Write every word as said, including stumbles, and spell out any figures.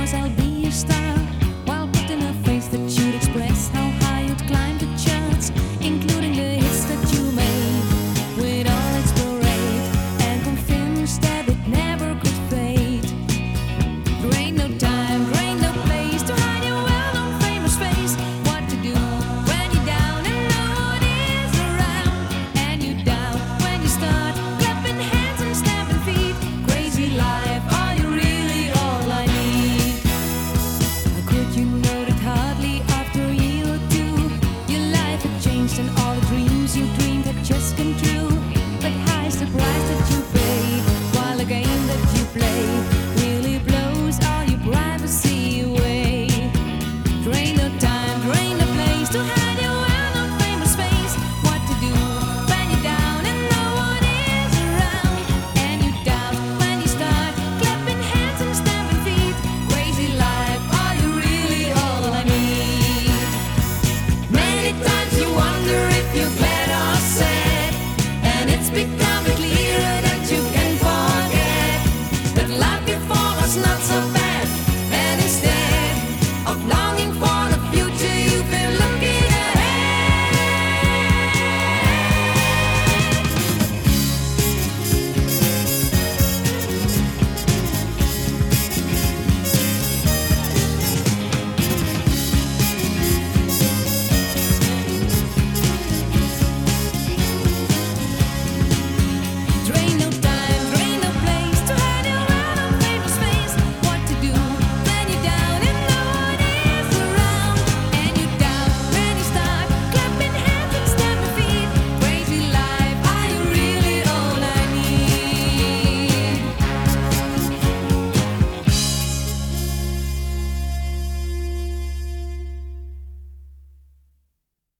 promise I'll be a star, while putting a face that should express how high you'd climb the charts, including the hits that you made with all its parade, and convinced that it never could fade. There ain't no time, there ain't no place to hide your well-known famous face. What to do when you're down and no one is around, and you doubt when you start clapping hands and stamping feet. Crazy life, are you really all I need? How could you know that hardly after a year or two your life had changed and all the dreams you dreamed had just come true?